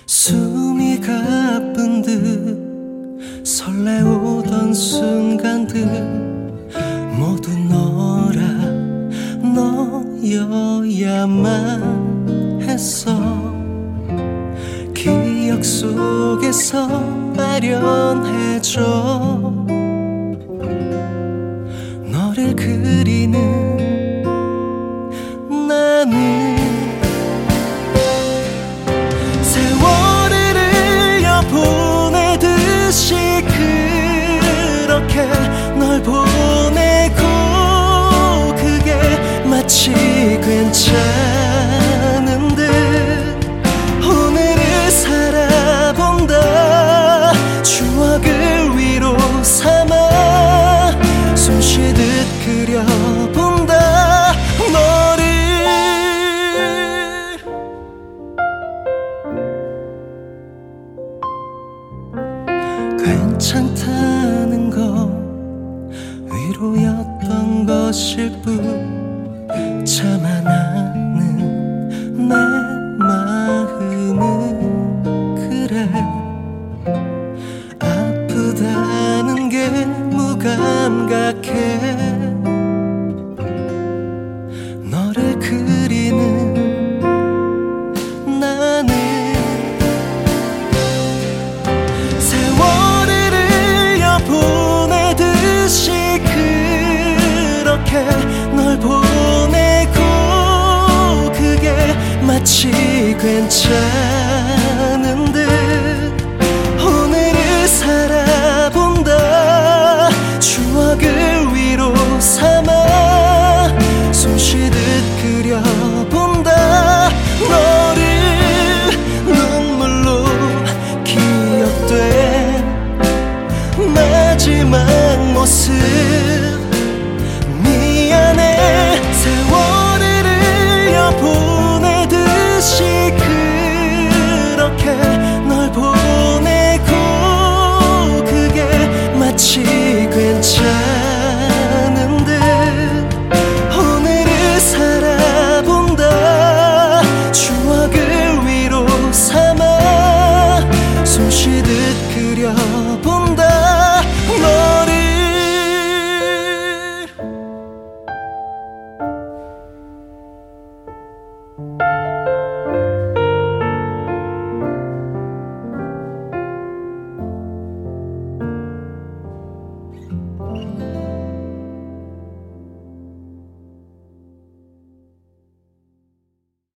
숨이 가쁜 듯 설레오던 순간들 모두 너라 너여야만 했어. 기억 속에서 아련해져 너를 그리는 나는. 보내듯이 그렇게 널 보내고 그게 마치 괜찮은 듯 오늘을 살아본다. 추억을 위로 삼아 숨쉬듯 그려본다 너를. 괜찮다는 건 위로였던 것일 뿐 참아나는 내 마음은 그래. 아프다는 게 무감각해 너를 그리는 나는. 보내듯이 그렇게 널 보내고 그게 마치 괜찮은